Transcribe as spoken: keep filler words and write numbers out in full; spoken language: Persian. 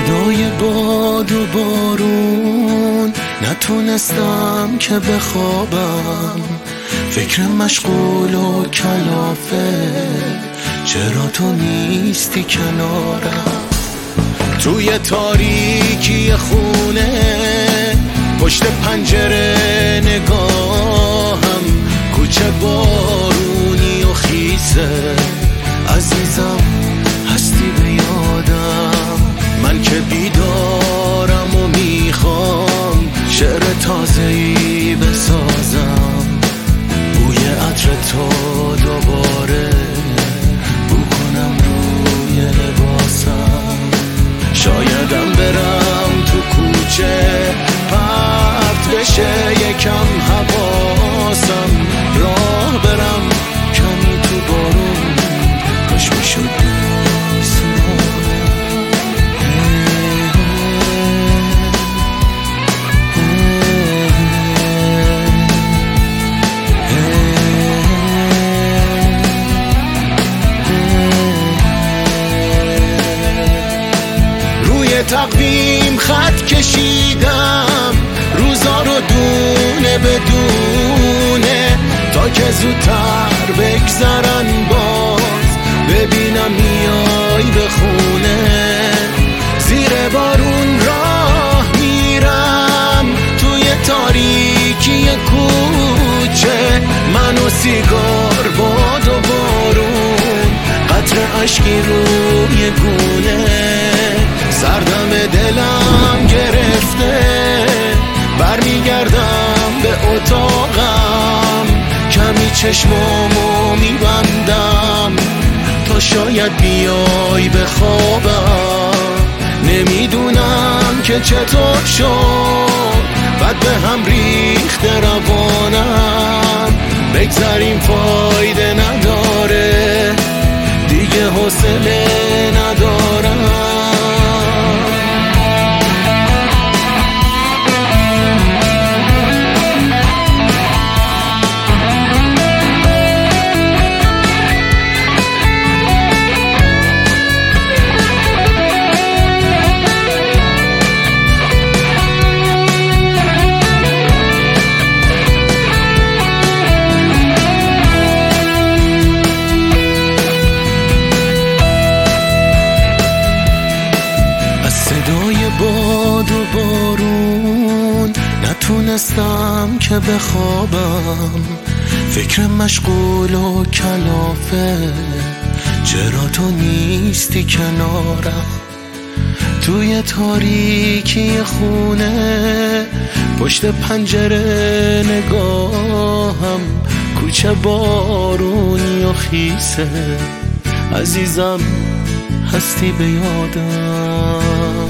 صدای باد و بارون نتونستم که بخوابم، فکر مشغول و کلافه، چرا تو نیستی کنارم؟ توی تاریکی خونه پشت پنجره نگاهم، کوچه بارونی و خیسه، عزیزم هستی به یادم؟ من که بیدارم و میخوام شعر تازه‌ای بسازم، بوی عطر تو دوباره بو کنم روی لباسم. شایدم برم تو کوچه پرت بشه یکم حواسم، راه برم کمی تو بارون، کاش میشد تقویم خط کشیدم، روزا رو دونه بدونه، تا که زودتر بگذرن باز ببینم میای به خونه. زیر بارون راه میرم توی تاریکی کوچه، من و سیگار، باد و بارون، قطره اشکی روی گونه، سردم دلم گرفته، برمیگردم به اتاقم، کمی چشمامو میبندم تا شاید بیای به خوابم. نمیدونم که چطور شد، بعد به هم ریخت روانم، بگذریم فایده نداره، دیگه حوصله ندارم. صدای باد و بارون نتونستم که بخوابم، فکر مشغول و کلافه، چرا تو نیستی کنارم؟ توی تاریکی خونه پشت پنجره نگاهم، کوچه بارونی و خیسه، عزیزم هستی به یادم؟